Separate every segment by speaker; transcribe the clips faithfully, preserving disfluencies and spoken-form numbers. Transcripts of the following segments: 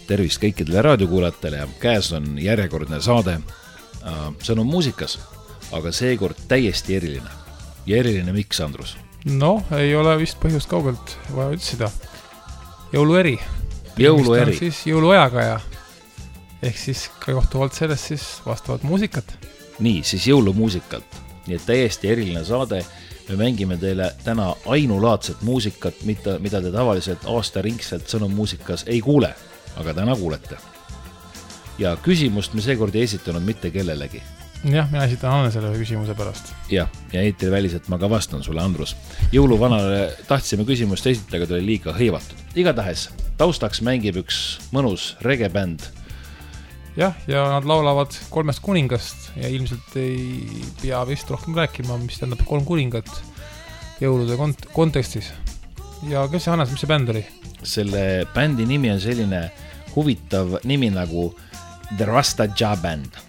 Speaker 1: tervist kõikidele raadiokuulajatele ja käes on järjekordne saade. See on muusikas, aga seekord täiesti eriline. Ja eriline miks, Andrus?
Speaker 2: No, ei ole vist põhjust kaugelt vaja ütsida. Jõulueri.
Speaker 1: Jõulueri.
Speaker 2: Siis jõuluajaga ja ehk siis ka johtuvalt sellest siis vastavat muusikat.
Speaker 1: Nii, siis jõulumuusikalt. Nii et täiesti eriline saade. Me mängime teile täna ainulaadset muusikat, mida, mida te tavaliselt aastaringselt sõnumuusikas ei kuule, aga täna kuulete. Ja küsimust me seekord ei esitanud mitte kellelegi.
Speaker 2: Jah, mina esitan Anne selle küsimuse pärast.
Speaker 1: Jah, ja eetri väliselt ma ka vastan sulle, Andrus. Jõuluvanale tahtsime küsimust esitada, aga tuli liiga hõivatud. Igatahes, taustaks mängib üks mõnus regebänd.
Speaker 2: Jah, ja nad laulavad kolmest kuningast ja ilmselt ei pea vist rohkem rääkima, mis tähendab kolm kuningat jõulude kont- kontekstis. Ja kes see Hannes, mis see bänd oli?
Speaker 1: Selle bändi nimi on selline huvitav nimi nagu The Rasta Ja Band.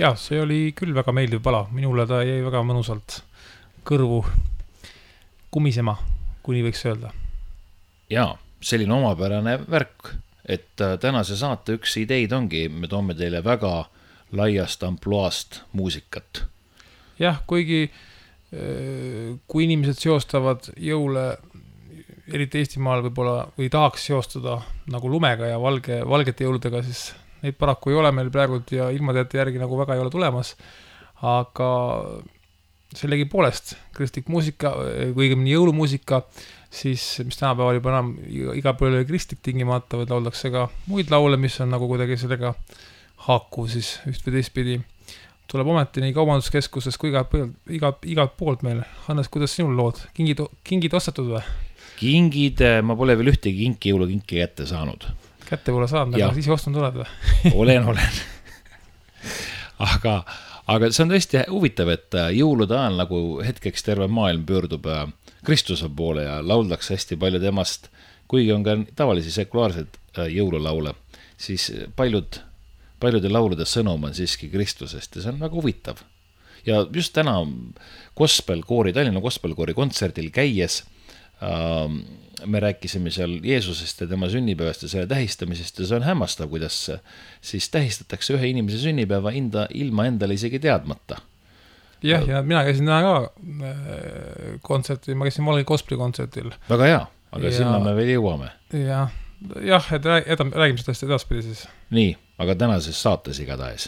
Speaker 2: Jah, see oli küll väga meeldiv pala. Minule ta jäi väga mõnusalt kõrvu kumisema, kuni võiks öelda.
Speaker 1: Jaa, selline omapärane värk, et tänase saate üks ideid ongi, me toome teile väga laiast ampluaast muusikat.
Speaker 2: Jah, kuigi kui inimesed seostavad jõule, eriti Eestimaal võib-olla, või tahaks seostada nagu lumega ja valge, valgete jõuludega, siis neid paraku ei ole meil praegult ja ilmateate järgi nagu väga ei ole tulemas, aga sellegi poolest kristlik muusika, või õigemini jõulumuusika, siis mis tänapäeval juba enam iga pool oli kristlik tingimata, või lauldakse ka muid laule, mis on nagu kuidagi sellega haaku siis üht või teistpidi. Tuleb ometi nii kaubanduskeskuses kui iga, iga, igalt poolt meil. Hannes, kuidas sinul lood? Kingid, kingid ostetud või?
Speaker 1: Kingid, ma pole veel ühtegi kinki jõulukinki kätte saanud.
Speaker 2: Kätte pole saanud, aga siis ostnud oled või?
Speaker 1: olen, olen. aga, aga see on tõesti huvitav, et jõulude ajal nagu hetkeks terve maailm pöördub Kristuse poole ja lauldakse hästi palju temast, kuigi on ka tavalisi sekulaarseid jõululaule, siis paljud paljude laulude sõnum on siiski Kristusest ja see on väga huvitav. Ja just täna gospelkoori, Tallinna gospelkoori kontserdil käies äh, me rääkisime seal Jeesusest ja tema sünnipäevast ja selle tähistamisest ja see on hämmastav, kuidas siis tähistatakse ühe inimese sünnipäeva inda, ilma endale isegi teadmata.
Speaker 2: Jah, ja mina käisin täna ka kontsertil, ma käisin Valge gospeli kontsertil.
Speaker 1: Väga hea, aga ja, sinna me veel jõuame.
Speaker 2: Jah, jah, et räägime sellest edaspidi siis.
Speaker 1: Nii, aga tänases saates igatahes.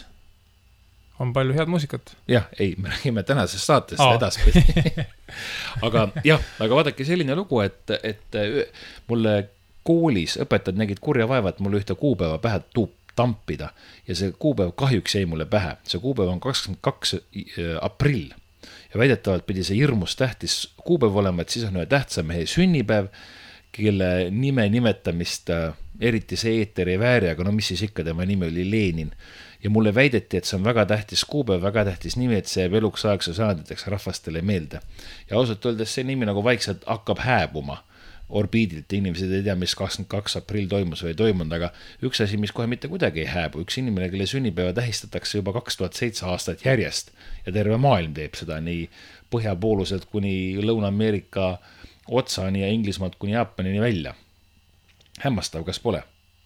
Speaker 2: On palju head muusikat.
Speaker 1: Jah, ei, me räägime tänases saates Aa. edaspidi. aga jah, aga vaadake selline lugu, et, et mulle koolis õpetajad nägid kurja vaeva, et mulle ühte kuupäeva pähe tuub tampida ja see kuupäev kahjuks jäi mulle pähe. See kuupäev on kakskümmend kaks aprill ja väidetavalt pidi see hirmus tähtis kuupäev olema, et siis on ühe tähtsa mehe sünnipäev, kelle nime nimetamist eriti see eeter ei vääri, aga no mis siis ikka, tema nimi oli Lenin. Ja mulle väideti, et see on väga tähtis kuupäev, väga tähtis nimi, et see eluks aegse sajanditeks rahvastele meelde. Ja ausalt öeldes see nimi nagu vaikselt hakkab hääbuma orbiidilt. Inimesed ei tea, mis kakskümmend kaks aprill toimus või ei toimunud, aga üks asi, mis kohe mitte kuidagi ei hääbu. Üks inimene, kelle sünnipäeva tähistatakse juba kaks tuhat seitse aastat järjest ja terve maailm teeb seda nii põhjapooluselt kuni Lõuna-Ameerika otsani ja Inglismaalt kuni Jaapanini välja. Hämmastav, kas pole?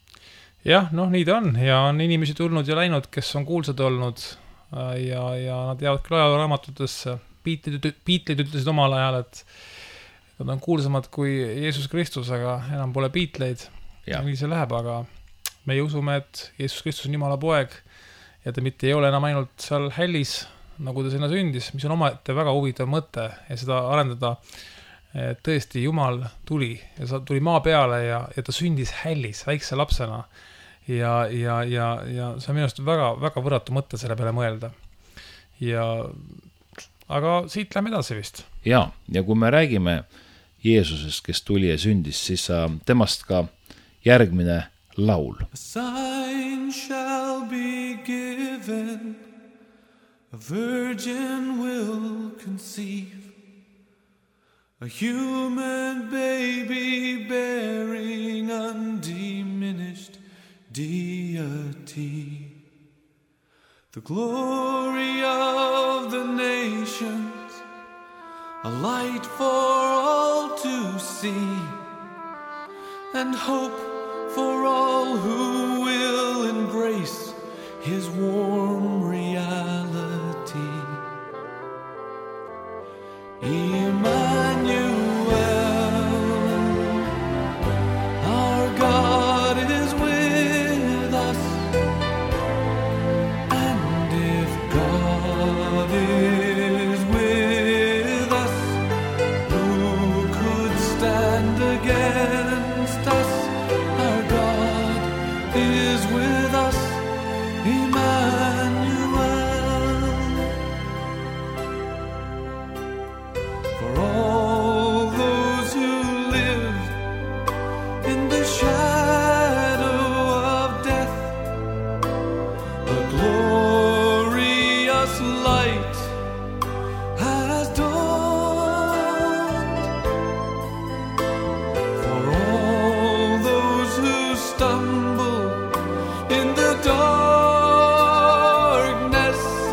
Speaker 2: Jah, noh, nii ta on ja on inimesi tulnud ja läinud, kes on kuulsad olnud ja, ja nad jäävad küll ajalooramatutesse. Beatlid, Beatlid ütlesid omal ajal, et nad on kuulsamad kui Jeesus Kristus, aga enam pole Beatleid. Ja nii see läheb, aga me usume, et Jeesus Kristus on Jumala poeg ja ta mitte ei ole enam ainult seal hällis, nagu ta sinna sündis, mis on omaette väga huvitav mõte ja seda arendada. Tõesti, Jumal tuli ja tuli maa peale ja, ja ta sündis hällis väikse lapsena ja, ja, ja, ja see on minust väga, väga võrratu mõtte selle peale mõelda. Ja, aga siit läheme edasi vist.
Speaker 1: Ja, ja kui me räägime Jeesusest, kes tuli ja sündis, siis temast ka järgmine laul. A sign shall be given, a virgin will conceive. A human baby bearing undiminished deity. The glory of the nations, a light for all to see, and hope for all who will embrace his warm reality. Emmanuel, our God is with us, and if God is with us, who could stand against us? Our God is with us, Emmanuel. For all those who live in the shadow of death, a glorious light has dawned. For all those who stumble in the darkness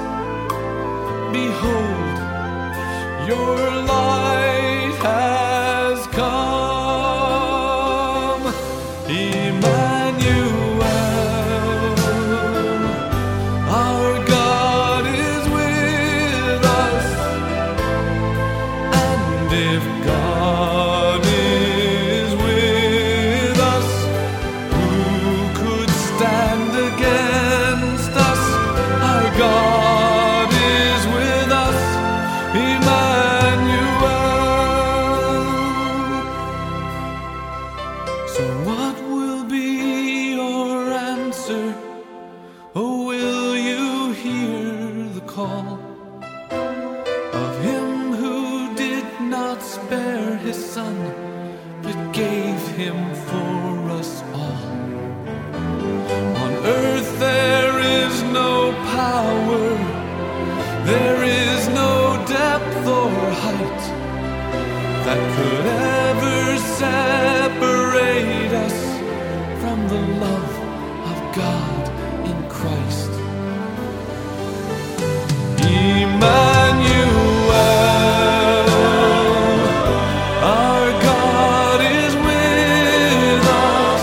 Speaker 3: call of him who did not spare his son, but gave him for us all. On earth there is no power, there is no depth or height that could ever separate us from the love of God in Christ. Emmanuel, our God is with us,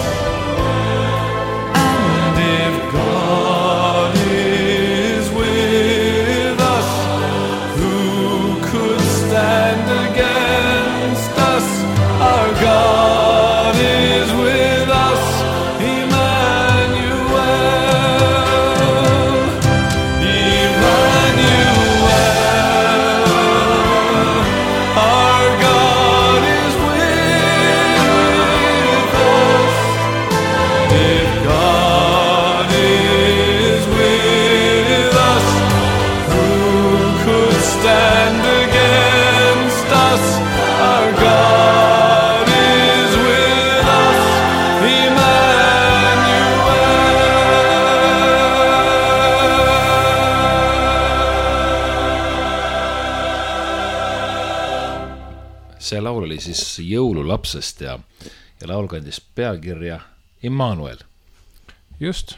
Speaker 3: and if God is with us, who could stand against us? Our God is with us, Emmanuel, Emmanuel, our God is with us. If God is with us, who could stand against us? Our God is with us, Emmanuel.
Speaker 1: see laul oli siis jõululapsest ja, ja laul kandis pealkirja Immanuel.
Speaker 2: Just.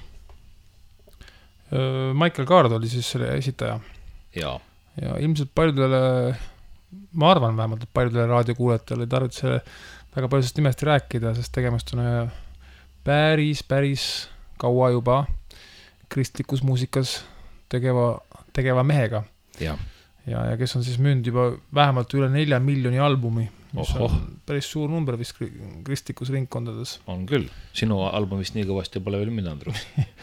Speaker 2: Michael Card oli siis selle esitaja.
Speaker 1: Ja,
Speaker 2: Ja ilmselt paljudele, ma arvan vähemalt, et paljudele raadiokuulajatele ei tarvitse selle väga paljusest nimest rääkida, sest tegemist on ühe päris, päris kaua juba kristlikus muusikas tegeva, tegeva mehega.
Speaker 1: ja,
Speaker 2: Ja, ja kes on siis müünud juba vähemalt üle nelja miljoni albumi, mis
Speaker 1: Ohoh.
Speaker 2: on päris suur number vist kri- kristlikus ringkondades.
Speaker 1: on küll. Sinu albumist nii kõvasti pole veel midagi, Andrus.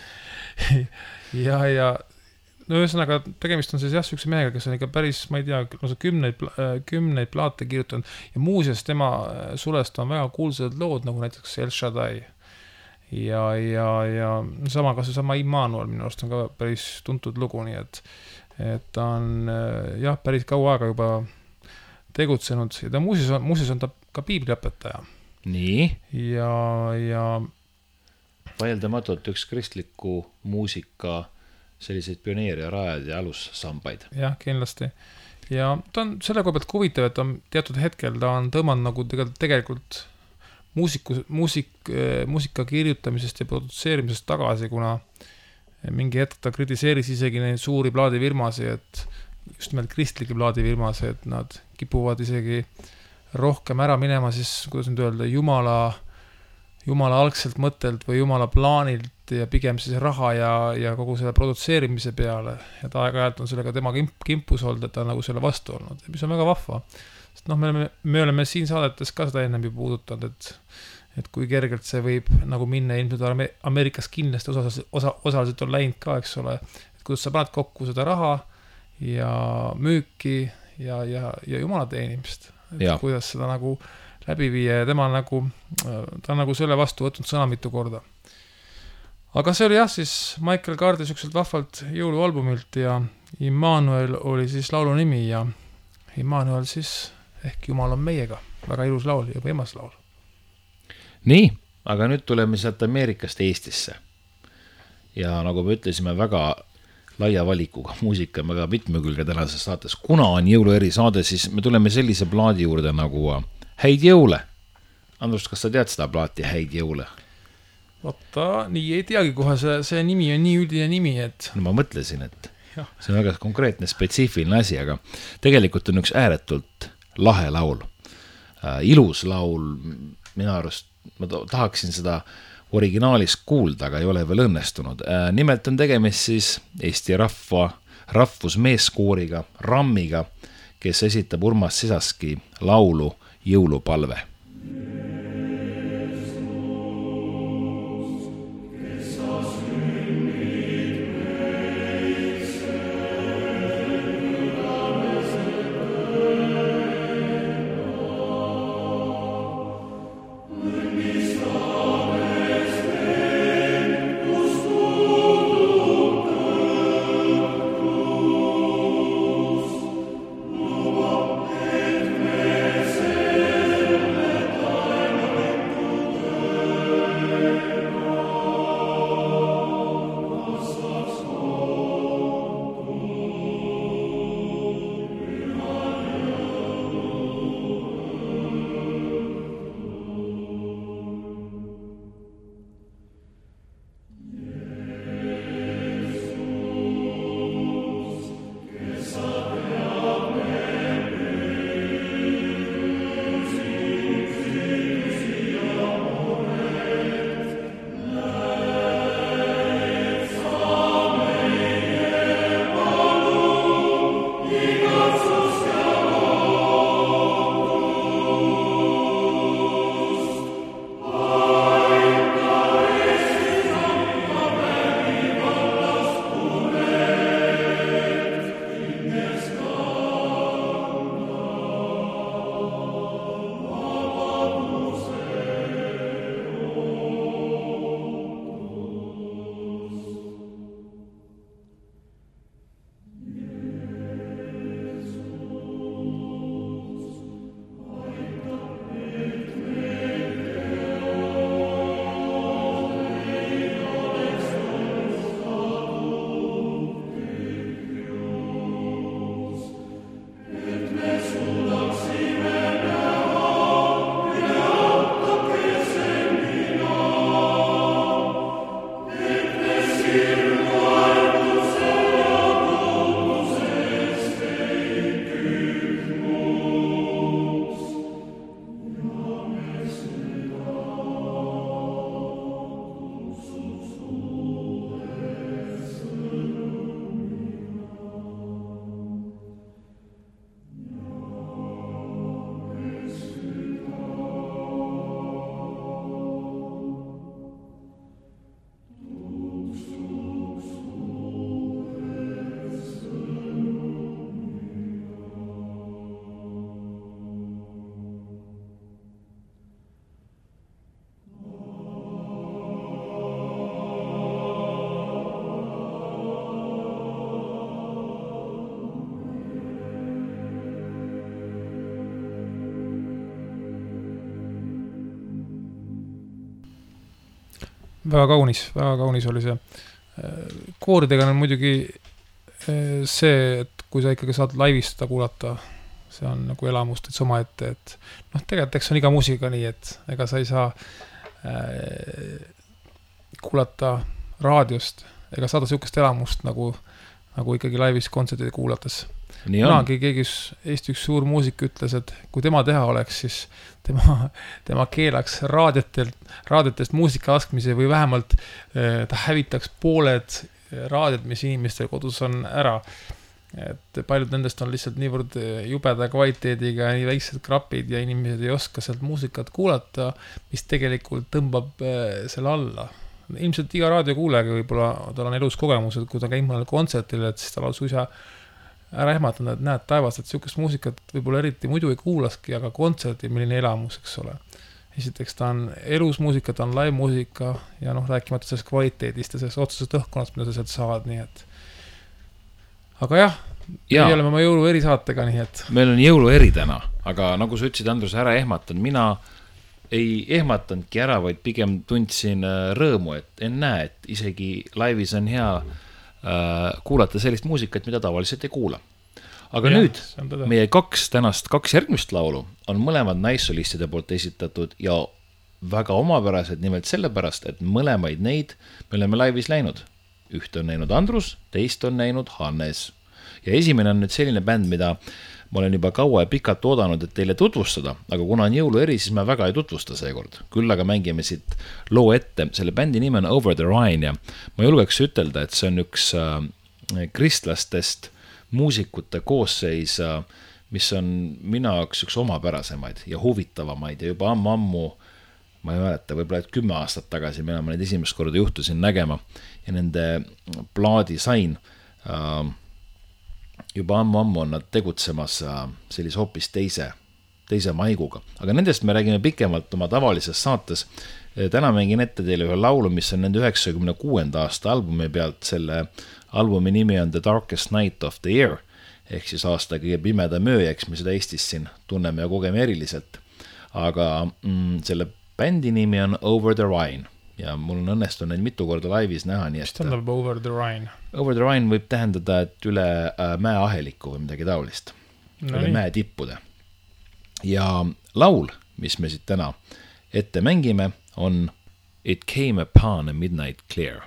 Speaker 2: ja, ja no ühesõnaga tegemist on siis jah, sükse mehega, kes on ikka päris, ma ei tea, no kümneid, kümneid plaate kirjutanud ja muuseas tema sulest on väga kuulsad lood, nagu näiteks El Shaddai ja, ja, ja sama, kas see sama Immanuel minu arust on ka päris tuntud lugu, nii et et ta on jah, päris kaua aega juba tegutsenud ja ta muuseas on, muuseas on ta ka piibliõpetaja.
Speaker 1: Nii,
Speaker 2: Ja, ja
Speaker 1: vaieldamatult üks kristliku muusika selliseid pioneeri ja rajad ja alussambaid.
Speaker 2: jah, kindlasti. Ja ta on selle koha pealt huvitav, et on teatud hetkel ta on tõmmanud nagu tegelikult, tegelikult muusiku, muusik, muusika kirjutamisest ja produtseerimisest tagasi, kuna mingi hetk ta kritiseeris isegi neid suuri plaadifirmasi, et just nimelt kristlikke plaadifirmasi, et nad kipuvad isegi rohkem ära minema siis, kuidas nüüd öelda, jumala, jumala algselt mõttelt või jumala plaanilt ja pigem siis raha ja, ja kogu selle produtseerimise peale. Ja ta aeg-ajalt on sellega tema kimp, kimpus olnud, et ta on nagu selle vastu olnud, mis on väga vahva. Sest noh, me oleme, me oleme siin saadetes ka seda ennem juba puudutanud, et et kui kergelt see võib nagu minna ilmselt Ameerikas kindlasti osa, osa, osaliselt on läinud ka, eks ole, et kuidas sa paned kokku seda raha ja müüki ja, ja, ja jumala teenimist, et ja. Kuidas seda nagu läbi viia ja tema on nagu, ta on nagu selle vastu võtnud sõna mitu korda. Aga see oli jah, siis Michael Cardi sükselt vahvalt jõulualbumilt ja Immanuel oli siis laulu nimi ja Immanuel siis ehk Jumal on meiega, väga ilus laul ja võimas laul.
Speaker 1: Nii, aga nüüd tuleme sealt Ameerikast Eestisse. Ja nagu me ütlesime, väga laia valikuga muusika, väga mitmekülge tänases saates. Kuna on jõulueri saade, siis me tuleme sellise plaadi juurde nagu Häid jõule. Andrus, kas sa tead seda plaati Häid jõule?
Speaker 2: Vaata, nii ei teagi kohe, see, see nimi on nii üldine nimi, et...
Speaker 1: No ma mõtlesin, et ja. See on väga konkreetne, spetsiifiline asi, aga tegelikult on üks ääretult lahe laul. Äh, ilus laul, minu arust ma tahaksin seda originaalis kuulda, aga ei ole veel õnnestunud. Nimelt on tegemist siis Eesti rahva, rahvusmeeskooriga, Rammiga, kes esitab Urmas Sisaski laulu Jõulupalve.
Speaker 2: väga kaunis, väga kaunis oli see. Kooridega on muidugi see, et kui sa ikkagi saad laivist seda kuulata, see on nagu elamust, et oma ette, et noh, tegelikult eks on iga muusika nii, et ega sa ei saa äh, kuulata raadiost, ega saada sihukest elamust nagu, nagu ikkagi laivis kontsertide kuulates. Kunagi keegi Eesti üks suur muusik ütles, et kui tema teha oleks, siis tema, tema keelaks raadiotelt, raadiotest muusika laskmise või vähemalt äh, ta hävitaks pooled raadiot, mis inimestel kodus on ära. Et paljud nendest on lihtsalt niivõrd jubeda kvaliteediga, nii väiksed krapid ja inimesed ei oska sealt muusikat kuulata, mis tegelikult tõmbab selle alla. Ilmselt iga raadiokuulajaga võib-olla tal on elus kogemus, et kui ta käib mõnel kontsertil, et siis tal on suisa ära ehmatanud, et näed taevast, et sihukest muusikat võib-olla eriti muidu ei kuulaski, aga kontserti, milline elamus, eks ole. Esiteks ta on elus muusika, ta on live muusika ja noh, rääkimata sellest kvaliteedist ja sellest otsusest õhkonnast, mida sa sealt saad, nii et aga jah, ja. Me oleme oma jõulu erisaatega, nii et
Speaker 1: meil on jõulu eri täna, aga nagu sa ütlesid, Andrus, ära ehmatan, mina ei ehmatanudki ära, vaid pigem tundsin rõõmu, et en näe, et isegi laivis on hea äh, kuulata sellist muusikat, mida tavaliselt ei kuula. Aga ja, nüüd meie kaks tänast, kaks järgmist laulu on mõlemad naissolistide poolt esitatud ja väga omapärased, nimelt sellepärast, et mõlemaid neid me oleme laivis läinud. Ühte on näinud Andrus, teist on näinud Hannes. Ja esimene on nüüd selline bänd, mida ma olen juba kaua ja pikalt oodanud, et teile tutvustada, aga kuna on jõulu eri, siis me väga ei tutvusta seekord. Küll aga mängime siit loo ette. Selle bändi nime on Over the Rhine ja ma julgeks ütelda, et see on üks äh, kristlastest muusikute koosseis, mis on mina üks, üks omapärasemaid ja huvitavamaid ja juba ammu-ammu, ma ei mäleta, võib-olla et kümme aastat tagasi, mina ma neid esimest korda juhtusin nägema ja nende plaadi sain. Juba ammu-ammu on nad tegutsemas sellise hoopis teise, teise maiguga. Aga nendest me räägime pikemalt oma tavalises saates. Täna mängin ette teile ühe laulu, mis on nende üheksakümne kuuenda aasta albumi pealt. Selle albumi nimi on The Darkest Night of the Year, ehk siis aasta kõige pimeda mööjaks, me seda Eestis siin tunneme ja kogeme eriliselt. Aga mm, selle bändi nimi on Over the Rhine ja mul on õnnestunud neid mitu korda laivis näha.
Speaker 2: Mis tähendab Over the Rhine?
Speaker 1: Over the Rhine võib tähendada, et üle äh, mäeaheliku või midagi taolist. No üle nii. Mäe tippude. Ja laul, mis me siit täna ette mängime, on It Came Upon a Midnight Clear.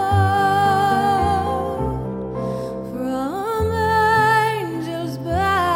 Speaker 4: From angels back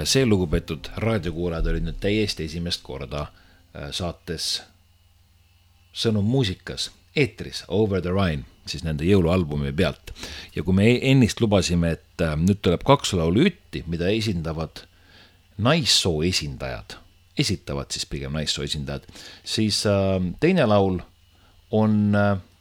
Speaker 1: ja see lugupeetud raadiokuulajad olid nüüd täiesti esimest korda saates Sõnum muusikas eetris Over the Rhine, siis nende jõulualbumi pealt. Ja kui me ennist lubasime, et nüüd tuleb kaks laulu ütti, mida esindavad naissoo esindajad, esitavad siis pigem naissoo esindajad, siis teine laul on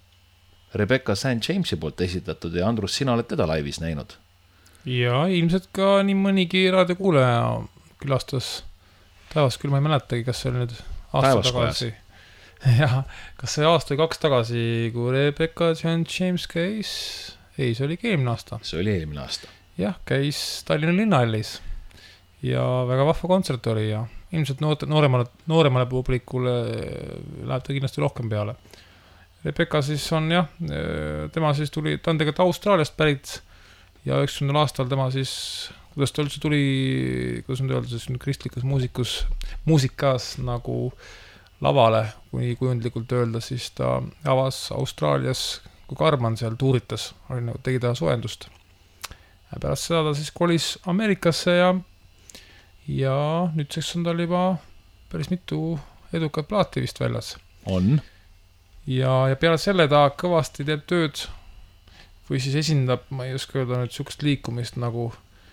Speaker 1: Rebecca Saint Jamesi poolt esitatud ja Andrus, sina oled teda laivis näinud.
Speaker 2: Ja ilmselt ka nii mõnigi raadiokuulaja külastas Taevas, küll ma ei mäletagi, kas see oli nüüd aasta tagasi. Jah, kas see aasta või kaks tagasi, kui Rebecca Saint James käis, ei, see oli eelmine aasta.
Speaker 1: See oli eelmine aasta.
Speaker 2: Jah, käis Tallinna Linnahallis ja väga vahva kontsert oli ja ilmselt nooremale, nooremale publikule läheb ta kindlasti rohkem peale. Rebecca siis on jah, tema siis tuli, ta on tegelikult Austraaliast pärit ja üheksakümnendal aastal tema siis, kuidas ta üldse tuli, kuidas nüüd öelda, siis kristlikus muusikus, muusikas nagu lavale, kui kujundlikult öelda, siis ta avas Austraalias, kui Karman seal tuuritas, oli nagu tegi ta soojendust. Ja pärast seda ta siis kolis Ameerikasse ja, ja nüüdseks on tal juba päris mitu edukat plaati vist väljas.
Speaker 1: On.
Speaker 2: Ja, ja peale selle ta kõvasti teeb tööd või siis esindab, ma ei oska öelda nüüd sukust liikumist nagu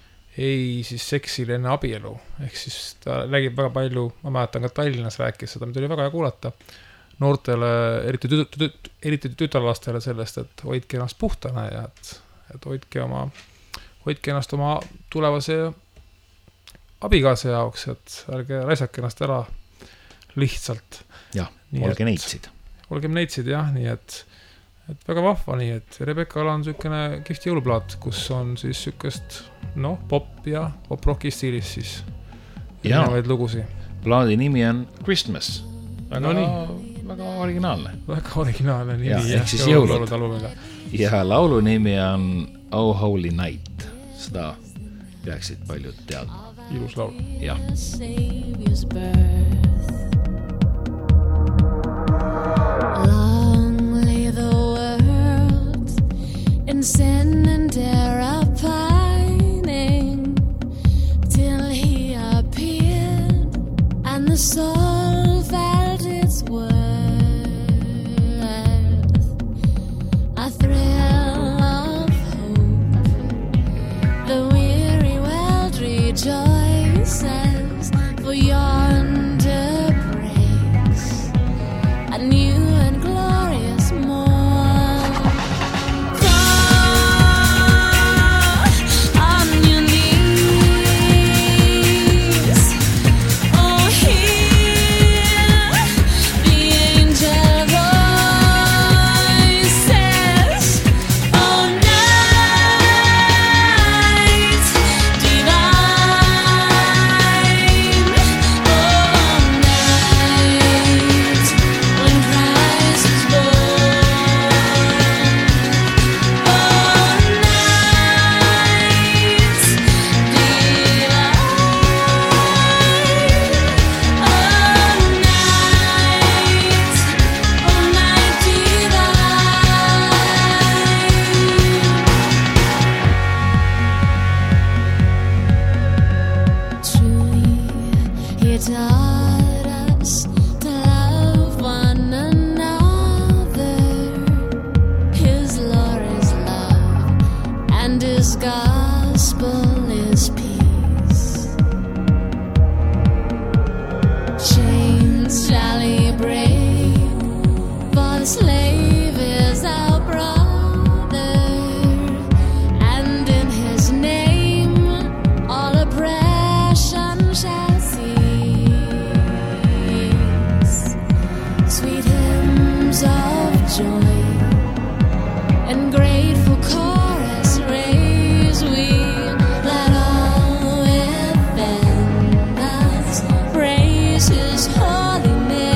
Speaker 2: ei siis seksil enne abielu. Ehk siis ta räägib väga palju, ma mäletan ka Tallinnas rääkis seda, mida oli väga hea kuulata noortele, eriti, tüt, tüt, eriti tütarlastele sellest, et hoidke ennast puhtana ja et, et hoidke, oma, hoidke ennast oma tulevase abikaasa jaoks, et ärge raisake ennast ära lihtsalt.
Speaker 1: Jah, olge neitsid.
Speaker 2: Olgem neitsid, jah, nii et et väga vahva, nii et Rebecca on sükene kihvt jõuluplaat, kus on siis sükest, noh, pop ja pop-rocki stiilis siis erinevaid lugusi.
Speaker 1: Plaadi nimi on Christmas. Väga,
Speaker 2: no
Speaker 1: väga originaalne.
Speaker 2: Väga originaalne nimi.
Speaker 1: Ja, ehk siis jõulud. Ja laulu nimi on Oh Holy Night. Seda peaksid paljud teadma.
Speaker 2: Ilus laul.
Speaker 1: Jah.
Speaker 4: In sin and terror pining till he appeared and the soul felt its worth. A thrill of hope, the weary world rejoices, for yonder breaks a new and glorious morn. His holy name.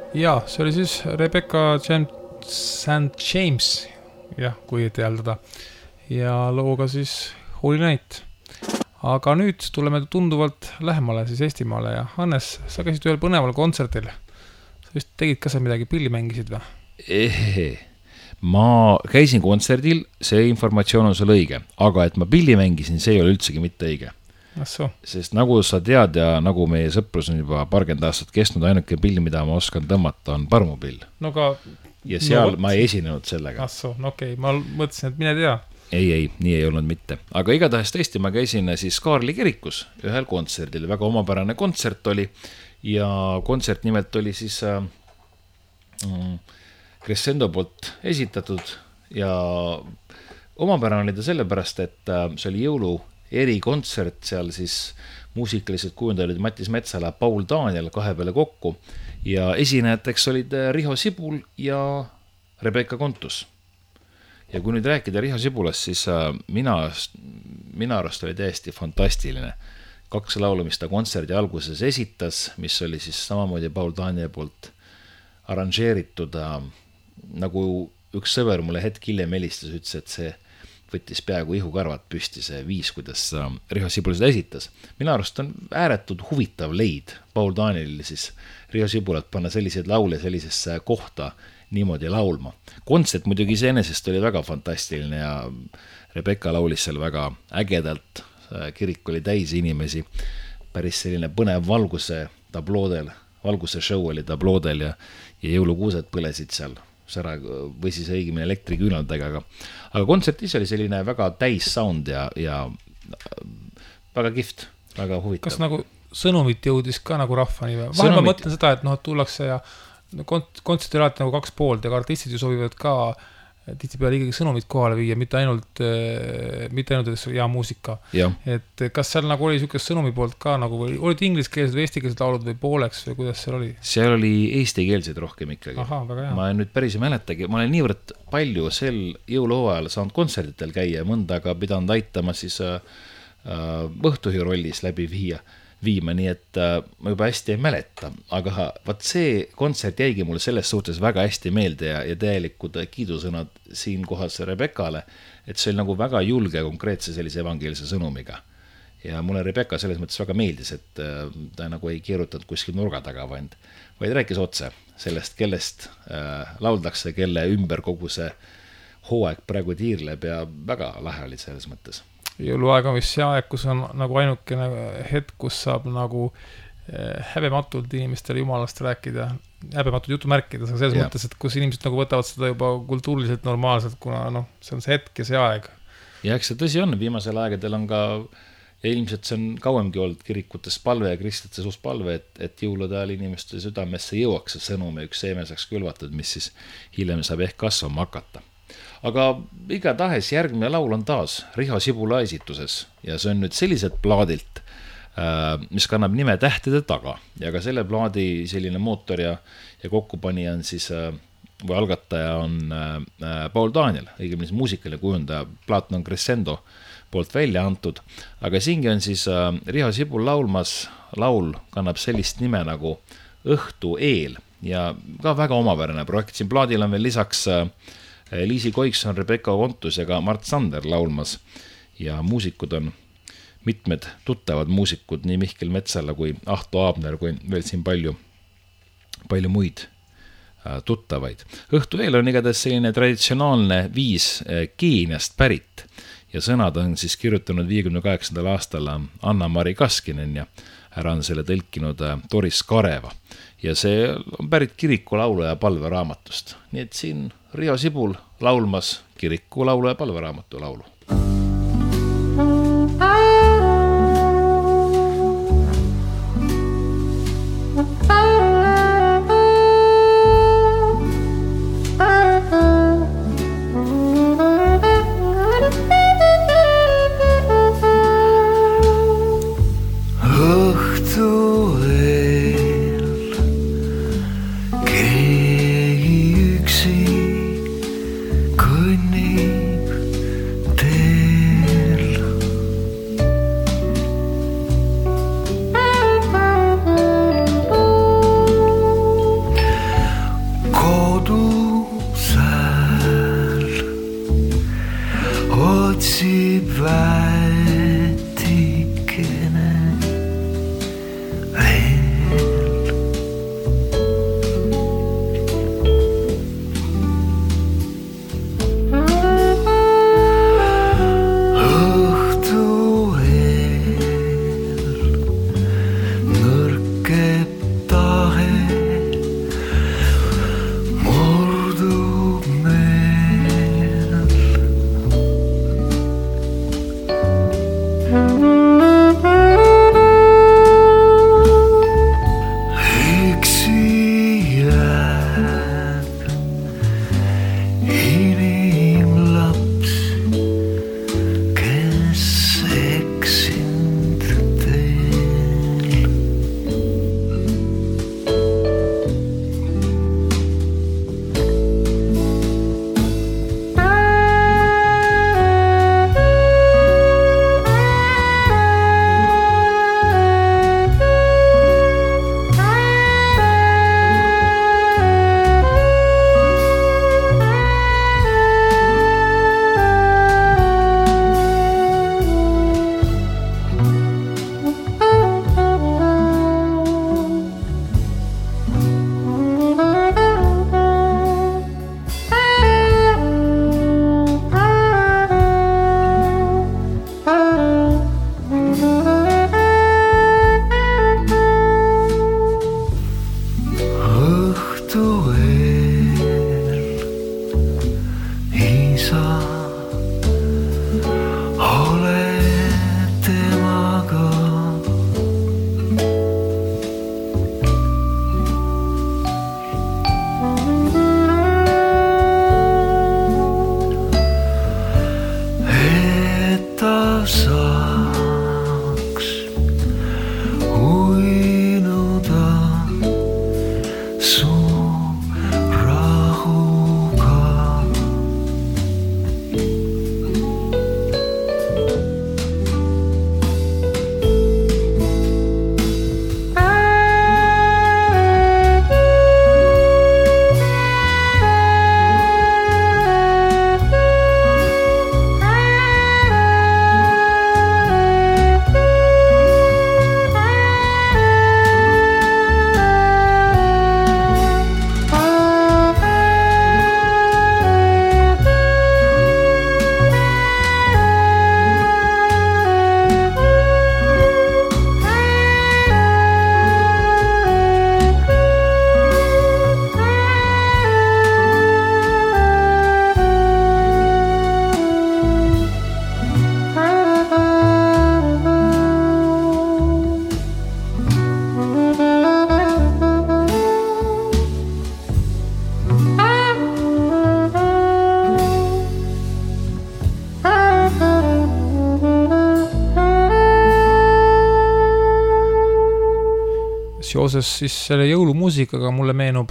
Speaker 2: jaa, see oli siis Rebecca Saint James, jah, kui tealdada, ja looga siis Holy Night. Aga nüüd tuleme tunduvalt lähemale siis Eestimaale ja Hannes, sa käisid ühel põneval kontserdil. Sa vist tegid ka seal midagi, pilli mängisid või?
Speaker 1: Ehe, ma käisin kontserdil, see informatsioon on sul õige, aga et ma pilli mängisin, see ei ole üldsegi mitte õige.
Speaker 2: Assu.
Speaker 1: Sest nagu sa tead ja nagu meie sõprus on juba parkümmend aastat kestnud, ainuke pill, mida ma oskan tõmmata, on parmupill.
Speaker 2: No ka...
Speaker 1: Ja seal
Speaker 2: no,
Speaker 1: ma ei esinenud sellega.
Speaker 2: Assu, no okei, okay. Ma mõtlesin, et mine tea.
Speaker 1: Ei, ei, nii ei olnud mitte. Aga igatahes tõesti ma käisin siis Kaarli kirikus ühel kontserdil. Väga omapärane kontsert oli ja kontsert nimelt oli siis äh, Crescendo poolt esitatud ja omapärane oli ta sellepärast, et äh, see oli jõulu erikontsert, seal siis muusikalised kujundajad Mattis Metsala, Paul Daniel kahe peale kokku ja esinejateks olid Riho Sibul ja Rebecca Kontus. Ja kui nüüd rääkida Riho Sibulast, siis mina, mina arvast oli täiesti fantastiline. Kaks laulu, mis ta kontserdi alguses esitas, mis oli siis samamoodi Paul Daniel poolt arranžeeritud, nagu üks sõber mulle hetk hiljem helistas, ütles, et see võttis peaaegu ihukarvad püsti see viis, kuidas Riho Sibul seda esitas. Mina arvast on ääretud huvitav leid Paul Danielil siis Riho Sibulat panna selliseid laule sellisesse kohta niimoodi laulma. Kontsert muidugi iseenesest oli väga fantastiline ja Rebecca laulis seal väga ägedalt, kirik oli täis inimesi, päris selline põnev valguse tabloodel, valguse show oli tabloodel ja, ja jõulukuused põlesid seal sära või siis õigimine elektriküünaldega, aga, aga kontsert ise oli selline väga täis sound ja, ja väga kihvt, väga huvitav.
Speaker 2: Kas nagu sõnumit jõudis ka nagu rahvani või? Vahel ma mõtlen seda, et noh, et tullakse ja kontsert oli alati nagu kaks poolt ja artistid ju sobivad ka tihti peale ikkagi sõnumit kohale viia, mitte ainult, mitte ainult hea muusika.
Speaker 1: Ja. Et
Speaker 2: kas seal nagu oli niisugust sõnumi poolt ka nagu, või olid ingliskeelsed või eestikeelsed laulud või pooleks või kuidas seal oli?
Speaker 1: Seal oli eestikeelsed rohkem ikkagi.
Speaker 2: Aha, väga hea.
Speaker 1: Ma nüüd päris ei mäletagi, ma olen niivõrd palju sel jõuluhooajal saanud kontserditel käia, mõndaga pidanud aitama siis äh, õhtuhi rollis läbi viia. viima, nii et äh, ma juba hästi ei mäleta, aga vaat see kontsert jäigi mulle selles suhtes väga hästi meelde ja, ja täielikud kiidusõnad siin kohas Rebeccale, et see oli nagu väga julge konkreetse sellise evangeelse sõnumiga. Ja mulle Rebecca selles mõttes väga meeldis, et äh, ta nagu ei keerutanud kuskil nurga taga, vaid, vaid rääkis otse sellest, kellest äh, lauldakse, kelle ümber kogu see hooaeg praegu tiirleb ja väga lahe oli selles mõttes.
Speaker 2: Jõuluaeg on vist see aeg, kus on nagu ainukene hetk, kus saab nagu häbematult inimestele jumalast rääkida, häbematult jutu märkida, selles ja. Mõttes, et kus inimesed nagu võtavad seda juba kultuuriliselt normaalselt, kuna noh, see on see hetk ja see aeg.
Speaker 1: Ja eks see tõsi on, viimasel aegadel on ka, ja ilmselt see on kauemgi olnud kirikutes palve ja kristlaste suust palve, et, et jõulude ajal inimeste südamesse jõuaks see sõnum ja üks seeme saaks külvatud, mis siis hiljem saab ehk kasvama hakata. Aga igatahes järgmine laul on taas Riho Sibula esituses ja see on nüüd selliselt plaadilt, mis kannab nime Tähtede taga ja ka selle plaadi selline mootor ja, ja kokkupanija on siis, või algataja on Paul Daniel, õigemini muusikaline kujundaja, plaat on Crescendo poolt välja antud, aga siingi on siis Riho Sibul laulmas, laul kannab sellist nime nagu Õhtu eel ja ka väga omapärane projekt, siin plaadil on veel lisaks Liisi Koikson, Rebecca Kontus ja ka Mart Sander laulmas ja muusikud on mitmed tuttavad muusikud, nii Mihkel Metsala kui Ahto Aabner, kui veel siin palju, palju muid tuttavaid. Õhtu eel on igatahes selline traditsionaalne viis Keeniast pärit ja sõnad on siis kirjutanud viiekümne kaheksandal aastal Anna-Mari Kaskinen ja ära on selle tõlkinud Doris Kareva ja see on pärit kiriku laulu ja palveraamatust, nii et siin Riho Sibul laulmas kiriku laulu ja palveraamatu laulu.
Speaker 5: Kõnnib
Speaker 3: otsib väetikene veel. Õhtu eel nõrkeb tahe, mordub meel. Üksi jääb inimlaps, kes eksinud teel. Õhtu eel isa ole temaga. Et ta saaks uinuda su rahuga.
Speaker 2: Seoses siis selle jõulumuusikaga mulle meenub,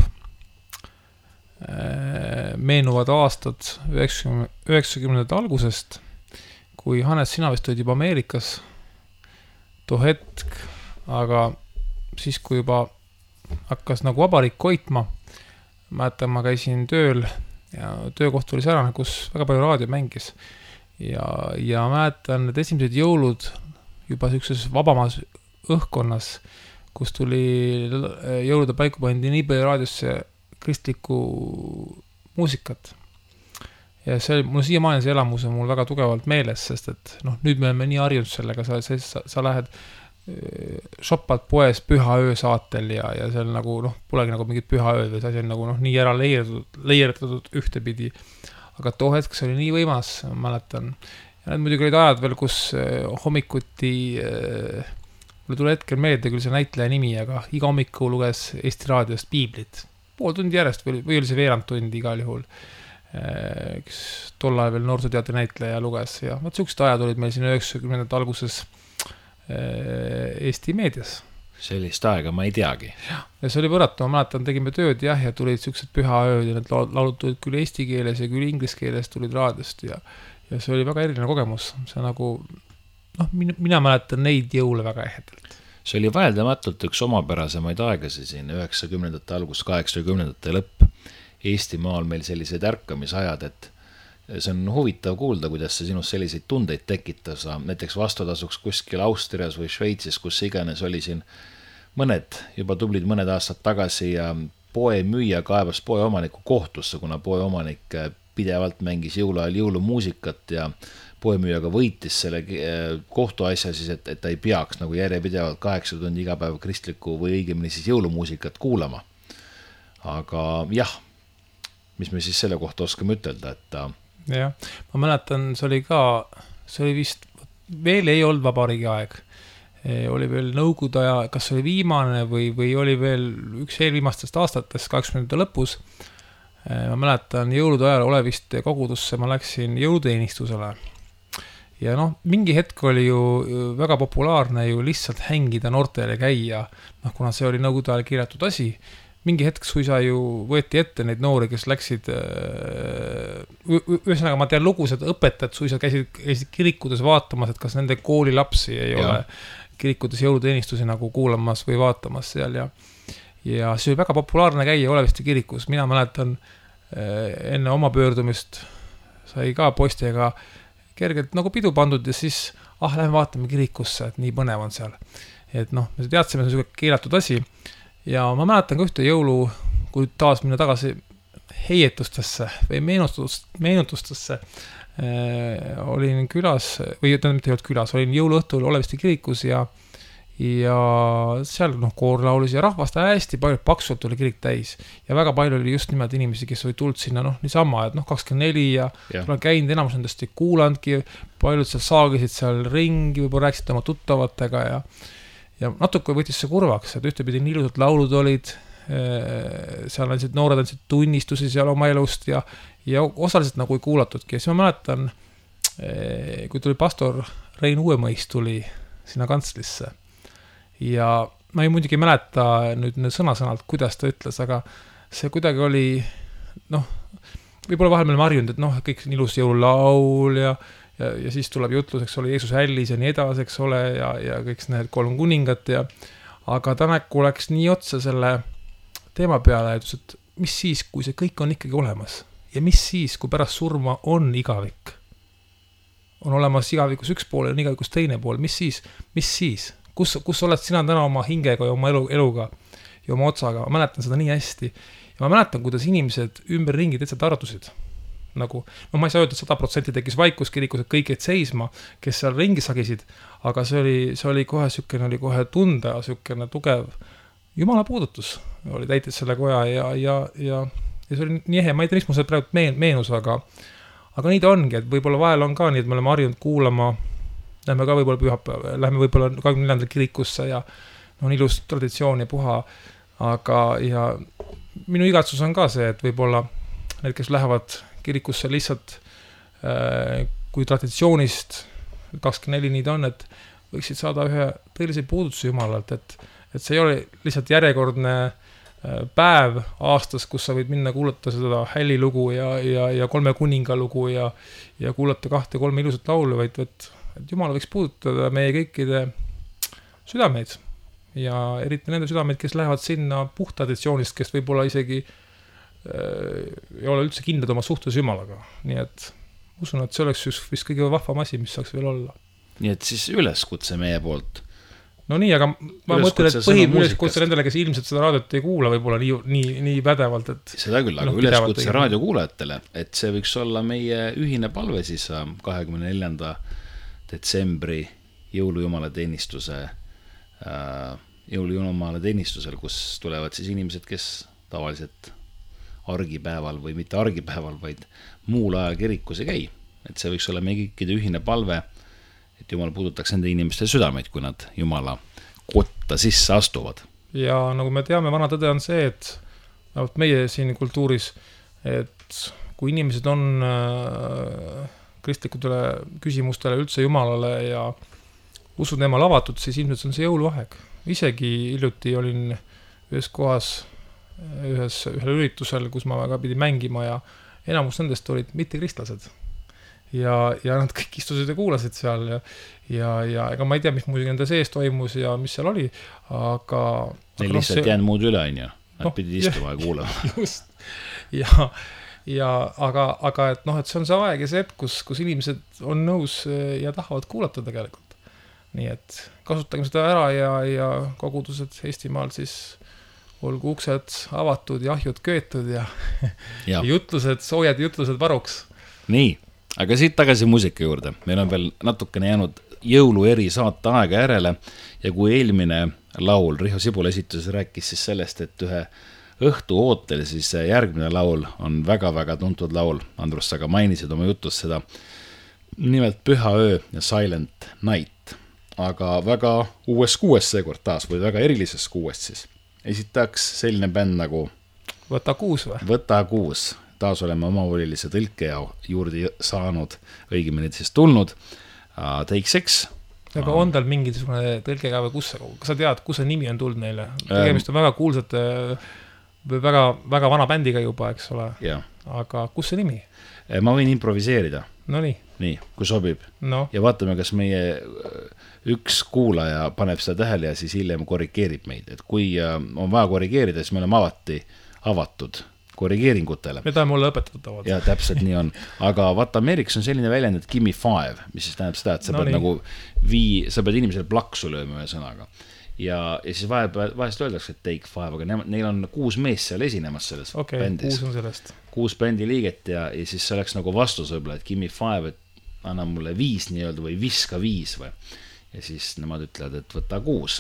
Speaker 2: meenuvad aastad üheksakümnendate algusest, kui Hannes, sina vist olid juba Ameerikas too hetk, aga siis, kui juba hakkas nagu vabariik koitma, mäletan, ma käisin tööl ja töökoht oli särane, kus väga palju raadio mängis ja, ja mäletan, et esimesed jõulud juba sellises vabamas õhkkonnas, kus tuli jõulude paiku pandi nii palju raadiosse kristlikku muusikat. Ja see, mul siiamaani see elamus on mul väga tugevalt meeles, sest et noh, nüüd me oleme nii harjunud sellega, sa, sa, sa lähed shoppad poes püha öö saatel ja, ja seal nagu noh, polegi nagu mingit püha ööd või see asi on nagu noh, nii ära leierdatud, leierdatud ühtepidi. Aga too hetk see oli nii võimas, mäletan. Ja need muidugi olid ajad veel, kus hommikuti mulle tuli hetkel meelde küll see näitleja nimi, aga iga hommiku luges Eesti raadiost piiblit. Pool tundi järjest või, või oli see veerand tundi igal juhul, kes tol ajal veel noorsooteatri näitleja luges. Ja võt sihukesed ajad olid meil siin üheksakümnendate alguses Eesti meedias.
Speaker 1: Sellist aega ma ei teagi.
Speaker 2: Ja, ja see oli võrratu, ma mäletan, tegime tööd jah, ja tulid sihukesed pühaööd ja need laulud tulid küll eesti keeles ja küll inglis keeles tulid raadiost ja, ja see oli väga eriline kogemus. See nagu noh, mina, mina mäletan neid jõule väga ehedalt.
Speaker 1: See oli vaeldamatult üks omapärasemaid aegasi siin üheksakümnendate algus, kaheksakümnendate lõpp. Eestimaal meil sellised ärkamisajad, et see on huvitav kuulda, kuidas see sinust selliseid tundeid tekitas, näiteks vastutasuks kuskil Austrias või Šveitsis, kus iganes oli siin mõned, juba tublid mõned aastad tagasi ja poe müüja kaevas poe omaniku kohtusse, kuna poe omanik pidevalt mängis jõuluajal jõulumuusikat ja poe müüjaga võitis selle kohtuasja siis, et, et ta ei peaks nagu järjepidevalt kaheksa tundi iga päev kristlikku või õigemini siis jõulumuusikat kuulama. Aga jah, mis me siis selle kohta oskame ütelda, et ta
Speaker 2: jah, ma mäletan, see oli ka, see oli vist, veel ei olnud vabariigi aeg. E, oli veel nõukogude aja, kas oli viimane või, või oli veel üks eelviimastest aastatest, kaheksakümnendate lõpus. E, ma mäletan, jõulude ajal Oleviste kogudusse ma läksin jõuluteenistusele. Ja noh, mingi hetk oli ju väga populaarne ju lihtsalt hängida noortele käia, noh, kuna see oli nõukogude ajal kirjatud asi. Mingi hetk suisa ju võeti ette neid noori, kes läksid, ühesõnaga ma tean lugus, et õpetajad suisa käisid, käisid kirikudes vaatamas, et kas nende kooli lapsi ei ja. ole kirikudes jõuluteenistusi nagu kuulamas või vaatamas seal ja, ja see oli väga populaarne käia Oleviste kirikus. Mina mäletan enne oma pöördumist sai ka postega kergelt nagu pidu pandud ja siis, ah, lähme vaatame kirikusse, et nii põnev on seal. Et noh, me teadsime, see on keelatud asi. Ja ma mäletan ka ühte jõulu, kui taas minna tagasi heietustesse või meenutust, meenutustesse, äh, olin külas, või ütleme, mitte ei olnud külas, olin jõuluõhtul Oleviste kirikus ja, ja seal noh, koor laulis ja rahvast hästi palju paksult oli kirik täis. Ja väga palju oli just nimelt inimesi, kes oli tulnud sinna, noh, niisama, et noh, kakskümmend neli ja yeah. olen käinud, enamus nendest ei kuulandki, paljud seal saagisid seal ringi, võib-olla rääkisid oma tuttavatega ja Ja natuke võttis see kurvaks, et ühtepidi nii ilusad laulud olid, seal andsid, noored andsid tunnistusi seal oma elust ja, ja osaliselt nagu ei kuulatudki. Ja siis ma mäletan, kui tuli pastor Rein Uuemõis tuli sinna kantslisse ja ma ei muidugi mäleta nüüd sõna-sõnalt, kuidas ta ütles, aga see kuidagi oli, noh, võib-olla vahel me oleme harjunud, et noh, kõik ilus jõululaul ja Ja, ja siis tuleb jutlus, eks ole, Jeesus hällis ja nii edasi, eks ole, ja, ja kõik need kolm kuningat ja aga Tänaku läks nii otsa selle teema peale, et, et mis siis, kui see kõik on ikkagi olemas ja mis siis, kui pärast surma on igavik on olemas igavikus üks pool ja on igavikus teine pool, mis siis, mis siis kus, kus oled sina täna oma hingega ja oma elu, eluga ja oma otsaga, ma mäletan seda nii hästi ja ma mäletan, kuidas inimesed ümber ringi täitsa tardusid nagu, no ma ei saa öelda, et sada protsenti tekkis vaikus kirikus, et kõik jäid seisma, kes seal ringi sagisid, aga see oli, see oli kohe sükene, oli kohe tunda, sükene tugev Jumala puudutus oli täitis selle koja ja, ja, ja, ja see oli nii ehe, ma ei tea, mis mul see praegu meen, meenus, aga, aga nii ta ongi, et võib-olla vahel on ka nii, et me oleme harjunud kuulama, lähme ka võib-olla pühapäev, lähme võib-olla kahekümne neljandal kirikusse ja on ilus traditsioon ja puha, aga ja minu igatsus on ka see, et võib-olla need, kes lähevad kirikusse lihtsalt äh, kui traditsioonist kakskümmend neli nii ta on, et võiksid saada ühe tõelise puudutuse Jumalalt, et, et see ei ole lihtsalt järjekordne äh, päev aastas, kus sa võid minna kuulata seda hällilugu ja, ja, ja kolme kuninga lugu ja, ja kuulata kahte kolme ilusat laulu, vaid et, et Jumal võiks puudutada meie kõikide südameid ja eriti nende südameid, kes lähevad sinna puhttraditsioonist, kes võib-olla isegi ei ole üldse kindlad oma suhtes Jumalaga. Nii et usun, et see oleks just vist kõige vahvam asi, mis saaks veel olla.
Speaker 1: Nii et siis üleskutse meie poolt.
Speaker 2: No nii, aga ma mõtlen, et põhim üleskutse nendele, kes ilmselt seda raadiot ei kuula, võib-olla nii, nii, nii pädevalt, et
Speaker 1: seda küll, aga no, üleskutse raadiokuulajatele, et see võiks olla meie ühine palve siis kahekümne neljanda detsembri jõulujumala teenistuse jõulujumala teenistusel, kus tulevad siis inimesed, kes tavaliselt argipäeval või mitte argipäeval, vaid muul ajal kirikus ei käi. Et see võiks olla meie kõikide ühine palve, et Jumal puudutaks nende inimeste südameid, kui nad Jumala kotta sisse astuvad.
Speaker 2: Ja nagu me teame, vana tõde on see, et meie siin kultuuris, et kui inimesed on äh, kristlikutele küsimustele üldse Jumalale ja usud teemal avatud, siis ilmselt on see jõuluaeg. Isegi hiljuti olin ühes kohas ühes, ühel üritusel, kus ma väga pidin mängima ja enamus nendest olid mitte kristlased. Ja, ja nad kõik istusid ja kuulasid seal ja, ja, ja ega ma ei tea, mis muidugi nende sees toimus ja mis seal oli, aga
Speaker 1: Neil lihtsalt see... jäänud muud üle, on ju. Nad no, pidid istuma ja, ja kuulama.
Speaker 2: Just. Ja, ja aga, aga et noh, et see on see aeg ja see hetk, kus, kus inimesed on nõus ja tahavad kuulata tegelikult. Nii et kasutagem seda ära ja, ja kogudused Eestimaal siis olgu uksed avatud ja ahjud köetud ja, ja. jutlused, soojad jutlused varuks.
Speaker 1: Nii, aga siit tagasi muusika juurde. Meil on veel natukene jäänud jõulueri saate aega järele ja kui eelmine laul Riho Sibul esitus rääkis siis sellest, et ühe õhtu ootel, siis järgmine laul on väga-väga tuntud laul. Andrus, sa ka mainisid oma jutus seda. Nimelt Püha öö ja Silent Night. Aga väga uues kuues seekord taas või väga erilises kuues siis. Esitaks selline bänd nagu
Speaker 2: Võta kuus või?
Speaker 1: Võta kuus. Taas oleme omavolilise tõlke ja juurde saanud, õigemini siis tulnud. Uh, Take Six.
Speaker 2: Aga on tal mingisugune tõlkega või kus, kas sa tead, kus see nimi on tulnud neile? Tegemist on väga kuulsate, väga, väga vana bändiga juba, eks ole.
Speaker 1: Ja.
Speaker 2: Aga kus see nimi?
Speaker 1: Ma võin improviseerida.
Speaker 2: No nii.
Speaker 1: Nii, kui sobib.
Speaker 2: No.
Speaker 1: Ja vaatame, kas meie üks kuulaja paneb seda tähele ja siis hiljem korrigeerib meid. Et kui on vaja korrigeerida, siis me oleme avati, avatud korrigeeringutele.
Speaker 2: Me tahame olla õpetatavad.
Speaker 1: Ja täpselt nii on. Aga vaata, Ameerikas on selline väljend, et give me five, mis siis tähendab seda, et sa no pead nii. nagu vii, sa pead inimesele plaksu lööma ühe sõnaga. Ja, ja siis vahest, vahest öeldakse, et take five, aga ne, neil on kuus mees seal esinemas selles
Speaker 2: okay,
Speaker 1: bändis.
Speaker 2: Kuus on sellest.
Speaker 1: Kuus bändi liiget ja, ja siis see oleks nagu vastus võib-olla, et give me five, et anna mulle viis nii-öelda või viska viis või. Ja siis nemad ütlevad, et võta kuus.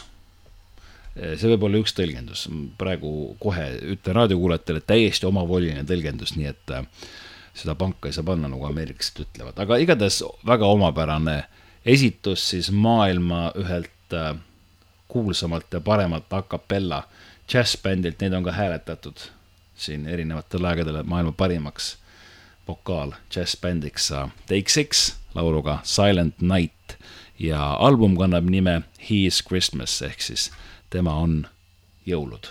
Speaker 1: See võib olla üks tõlgendus. Praegu kohe ütlen raadiokuulajatele täiesti omavoliline tõlgendus, nii et seda panka ei saa panna, nagu ameeriklased ütlevad. Aga igatahes väga omapärane esitus siis maailma ühelt kuulsamalt ja paremalt a cappella jazzbändilt, neid on ka hääletatud siin erinevatel aegadele maailma parimaks vokaal jazzbändiks Take Six lauluga Silent Night ja album kannab nime He is Christmas ehk siis tema on jõulud.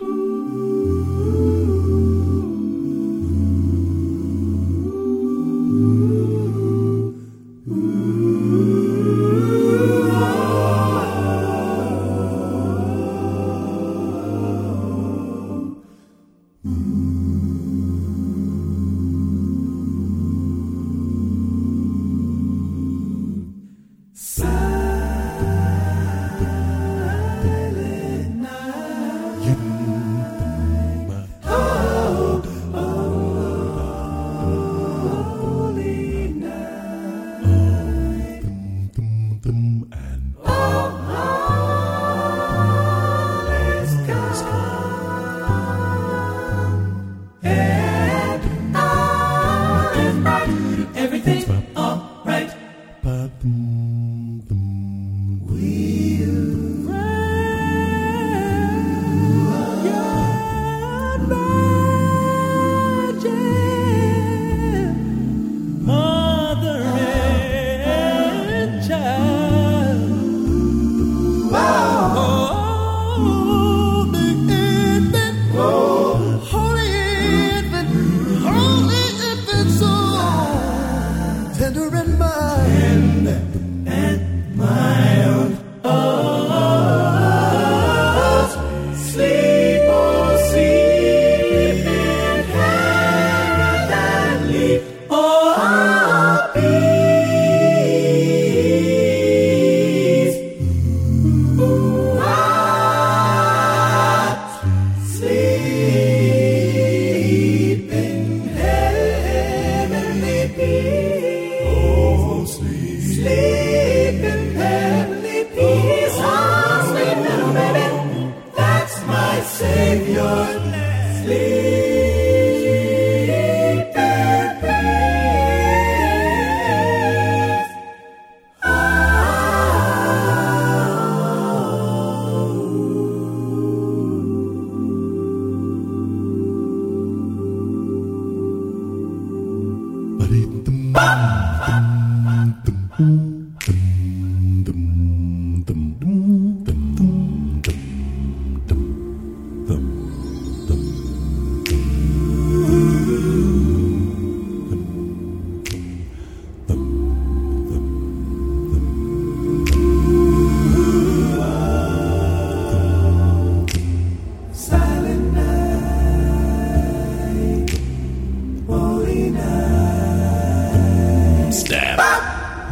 Speaker 3: Holy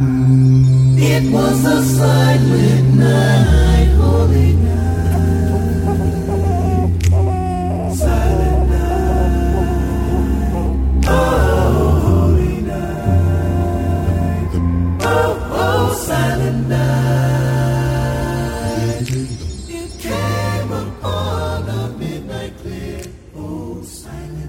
Speaker 3: It was a silent night, holy night, silent night, oh, holy night, oh, oh, silent night. It came upon a midnight clear, oh, silent.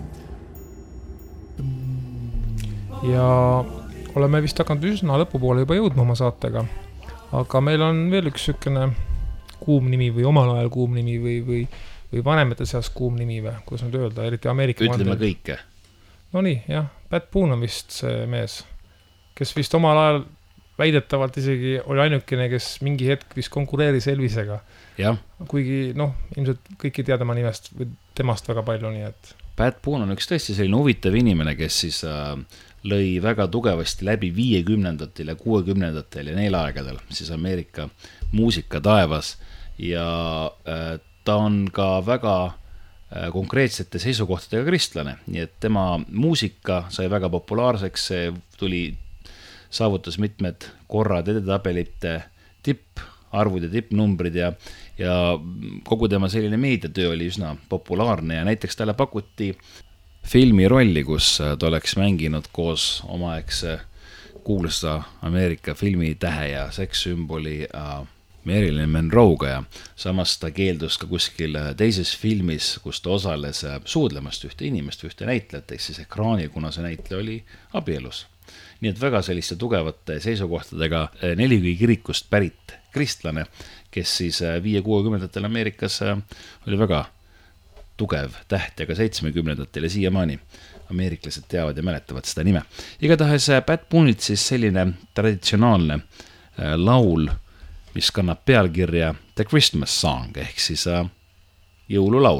Speaker 2: Ja oleme vist hakanud üsna lõpupoole juba jõudma oma saatega, aga meil on veel üks sükene kuum nimi või omal ajal kuum nimi või, või, või vanemate seas kuum nimi või, kuidas nüüd öelda, eriti Ameerika
Speaker 1: ütleme
Speaker 2: mandel.
Speaker 1: kõike.
Speaker 2: No nii, jah, Pat Boone on vist see mees, kes vist omal ajal väidetavalt isegi oli ainukene, kes mingi hetk vist konkureeris Elvisega.
Speaker 1: Jah.
Speaker 2: Kuigi, noh, ilmselt kõik ei tea tema nimest või temast väga palju, nii et...
Speaker 1: Pat Boone on üks tõesti selline huvitav inimene, kes siis äh, lõi väga tugevasti läbi viiekümnendatel ja kuuekümnendatel ja neil aegadel, siis Ameerika muusika taevas ja äh, ta on ka väga äh, konkreetsete seisukohtadega kristlane, nii et tema muusika sai väga populaarseks, see tuli, saavutas mitmed korrad edetabelite tipparvud ja tippnumbrid ja, ja kogu tema selline meediatöö oli üsna populaarne ja näiteks talle pakuti filmi rolli, kus ta oleks mänginud koos omaaegse kuulsa Ameerika filmitähe ja sekssümboli uh, Marilyn Monroe'ga ja samas ta keeldus ka kuskil teises filmis, kus ta osales suudlemast ühte inimest, ühte näitlejat, ehk siis ekraanil, kuna see näitleja oli abielus. Nii et väga selliste tugevate seisukohtadega Nelikühi kirikust pärit kristlane, kes siis viie kuuekümnendatel Ameerikas oli väga tugev täht ja ka seitsmekümnendatel ja siiamaani ameeriklased teavad ja mäletavad seda nime. Igatahes Pat Boone'ilt siis selline traditsionaalne laul, mis kannab pealkirja The Christmas Song ehk siis jõululaul.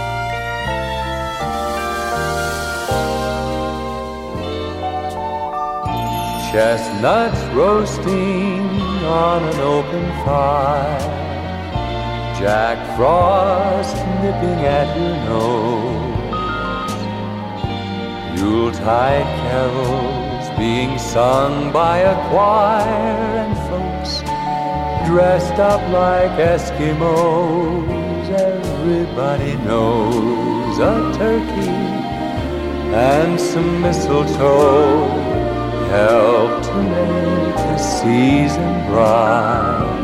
Speaker 3: Chestnuts roasting on an open fire, Jack Frost nipping at your nose, Yuletide carols being sung by a choir, and folks dressed up like Eskimos. Everybody knows a turkey and some mistletoe help to make the season bright.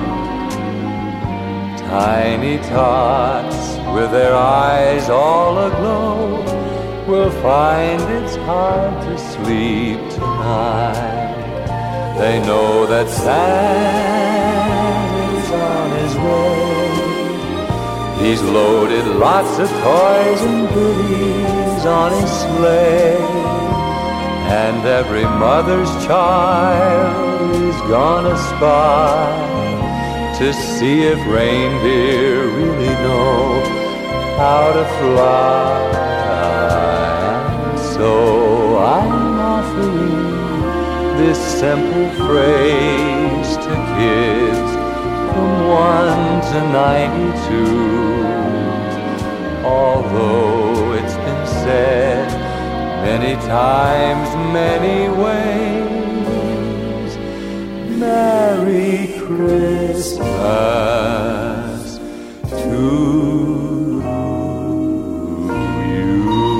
Speaker 3: Tiny tots with their eyes all aglow will find it's hard to sleep tonight. They know that Santa's on his way. He's loaded lots of toys and goodies on his sleigh, and every mother's child is gonna spy to see if reindeer really know how to fly. And so I'm offering this simple phrase to kids from one to ninety-two. Although it's been said many times, many ways, Merry Christmas to you.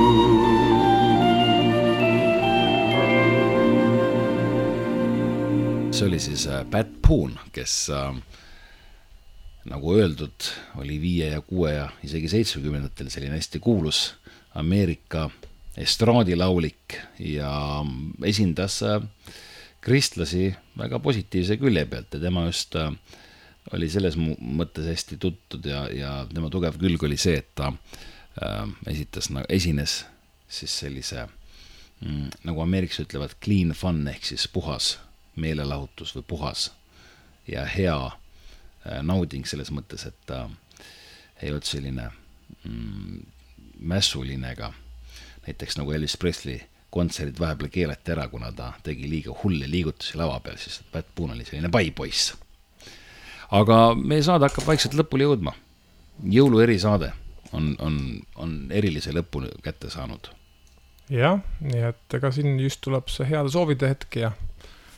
Speaker 1: See oli siis Pat Boone, kes äh, nagu öeldud, oli viie ja kuue ja isegi seitsmekümnendatel selline hästi kuulus Ameerika estraadilaulik ja esindas kristlasi väga positiivse külje pealt ja tema just oli selles mõttes hästi tuttud ja, ja tema tugev külg oli see, et ta äh, esitas, esines siis sellise mm, nagu Ameerikas ütlevad clean fun ehk siis puhas meelelahutus või puhas ja hea äh, nauding selles mõttes, et ta ei olnud selline mm, mässuline ega näiteks nagu Elvis Presley kontserid vahepeal keelati ära, kuna ta tegi liiga hulle liigutusi lava peal, siis Pat Boone oli selline paipoiss. Aga meie saade hakkab vaikselt lõpule jõudma. Jõulu erisaade on, on, on erilise lõpu kätte saanud.
Speaker 2: Jah, nii et ega siin just tuleb see heade soovide hetk ja,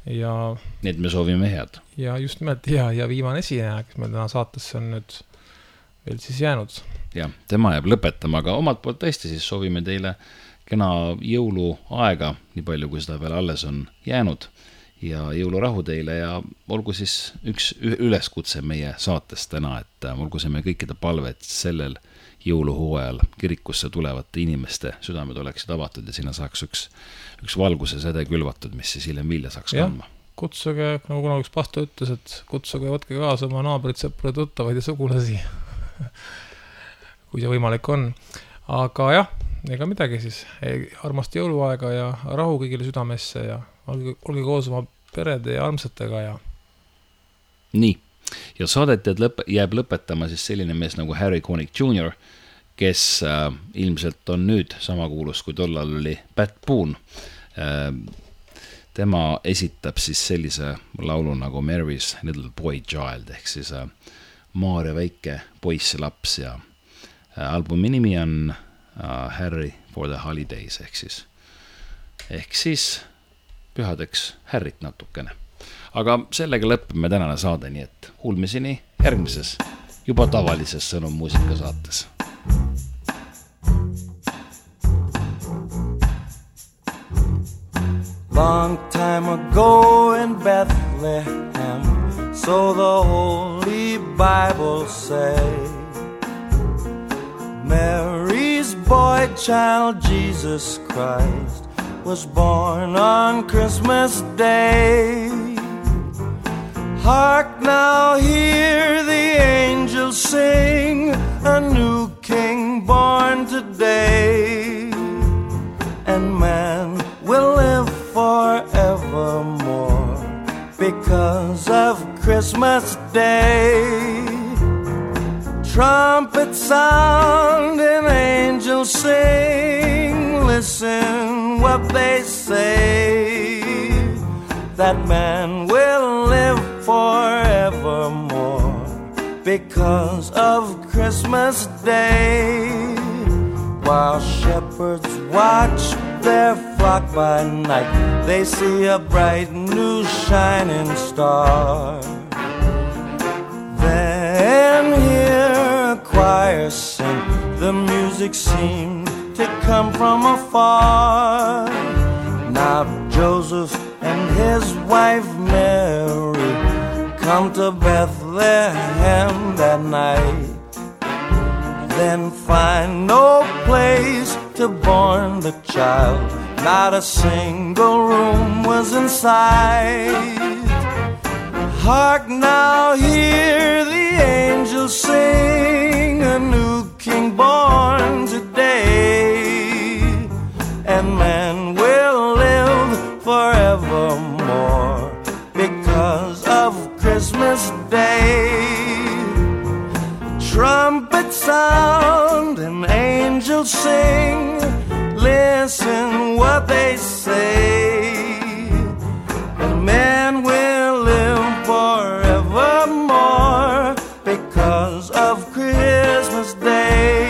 Speaker 2: ja
Speaker 1: nii et me soovime head.
Speaker 2: Ja just nimelt ja, ja viimane esineja, kes meil täna saatesse on nüüd veel siis jäänud.
Speaker 1: Ja, tema jääb lõpetama, aga omalt poolt tõesti siis soovime teile kena jõuluaega, nii palju kui seda veel alles on jäänud ja jõulurahu teile ja olgu siis üks üleskutse meie saates täna, et olgu see meie kõikide palve, et sellel jõuluhooajal kirikusse tulevate inimeste südamed oleksid avatud ja sinna saaks üks, üks valguse sede külvatud, mis siis hiljem vilja saaks kandma.
Speaker 2: Kutsuge, nagu kuna üks pastor ütles, et kutsuge, võtke kaasa oma naabrid, sõpred, tuttavaid ja sugulasi, kui see võimalik on. Aga jah, ega midagi siis, armast jõuluaega ja rahu kõigile südamesse ja olge, olge koos oma perede ja armsatega ja
Speaker 1: nii. Ja saadet jääb lõpetama siis selline mees nagu Harry Connick junior, kes äh, ilmselt on nüüd sama kuulus, kui tollal oli Pat Boone. Äh, tema esitab siis sellise laulu nagu Mary's Little Boy Child, ehk siis äh, Maarja väike poiss laps ja äh, albumi nimi on äh, Harry for the Holidays, ehk siis, ehk siis pühadeks Harryt natukene. Aga sellega lõppeme tänane saade, nii et kuulmiseni järgmises juba tavalises Sõnum muusika saates.
Speaker 5: Long time ago in Bethlehem, so the Holy Bible say, Mary's boy child Jesus Christ was born on Christmas Day. Hark now, hear the angels sing, a new king born today. And man will live forevermore because of Christmas Day. Trumpets sound and angels sing, listen what they say, that man will live forevermore because of Christmas Day. While shepherds watch their flock by night, they see a bright new shining star. Then hear a choir sing, the music seemed to come from afar. Now Joseph and his wife Mary come to Bethlehem that night, then find no place to born the child. Not a single room was in sight. Hark now, hear the angels sing, a new king born today. And man will live forevermore because of Christmas Day. Trumpets sound and angels sing, listen what they say, and man will live forevermore because of Christmas Day.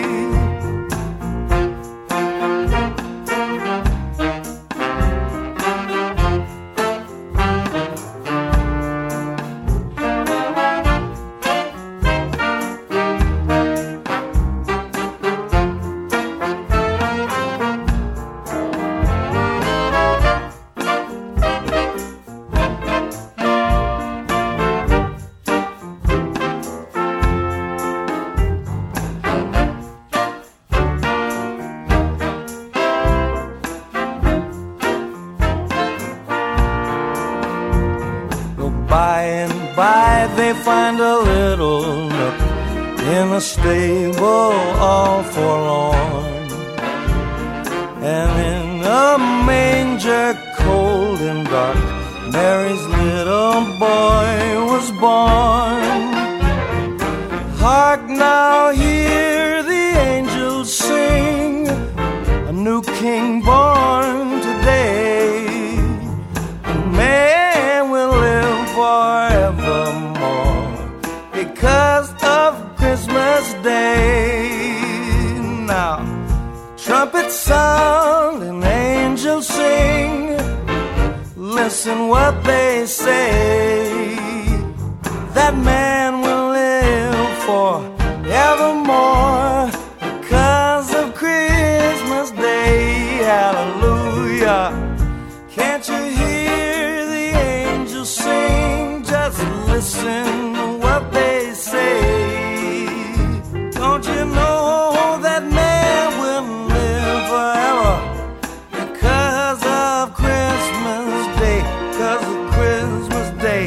Speaker 5: They find a little nook in a stable all forlorn, and in a manger cold and dark, Mary's little boy was born. Hark now, hear the angels sing, a new king born today, and man will live forevermore because of Christmas Day. Now, trumpets sound and angels sing, listen listen what they say. That man will live forevermore because of Christmas Day. Hallelujah. Can't you hear the angels sing? Just listen to what they say. Don't you know that man will live forever because of Christmas Day, because of Christmas Day.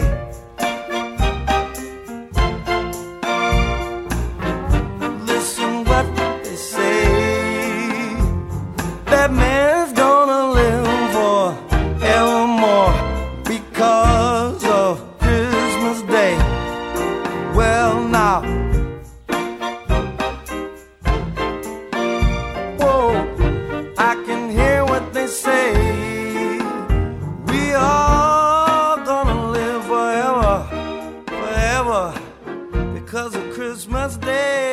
Speaker 5: Listen what they say. That man's gonna live forevermore because of Christmas Day. Well now, I can hear what they say. We are gonna live forever, forever because of Christmas Day.